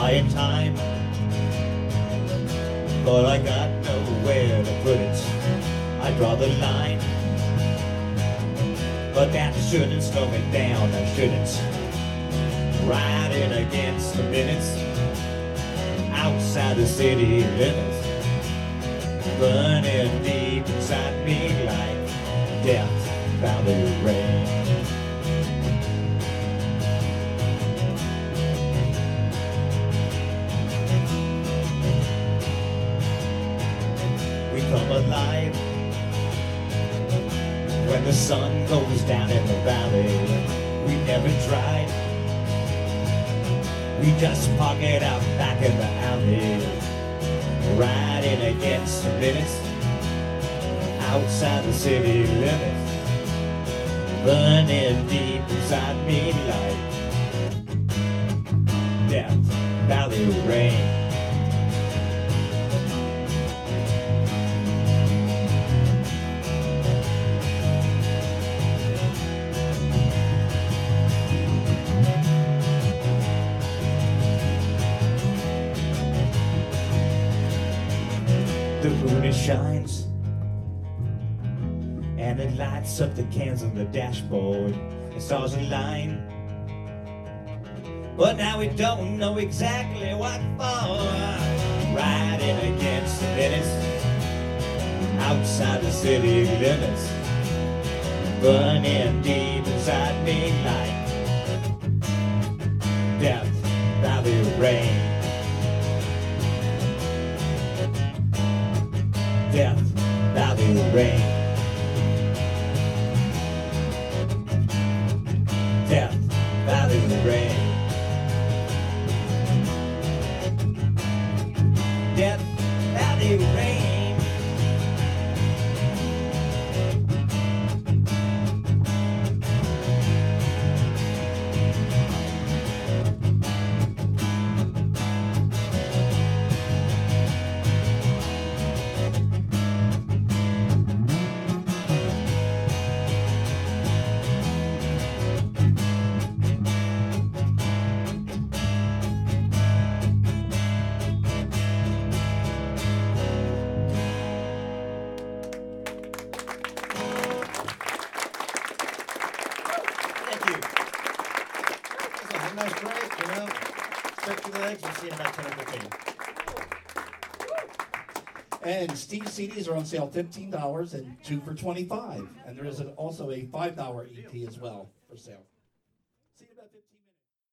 buying time, but I got nowhere to put it. I draw the line, but that shouldn't slow me down. I shouldn't ride in against the minutes outside the city limits, burning deep inside me like Death Valley rain. We come alive when the sun goes down in the valley. We never tried, we just park it out back in the alley, riding against the minutes outside the city limits, burning deep inside me like Death Valley rain. The moon it shines, and it lights up the cans on the dashboard. The stars align, but now we don't know exactly what for. Riding against the minutes outside the city limits, burning deep inside me like Death Valley rain. Death Valley rain. Death Valley rain. Death Valley rain. Nice break, you know. Stretch your legs, we'll see you in about 10 or 15. And Steve CDs are on sale $15 and 2 for $25. And there is also a $5 EP as well for sale.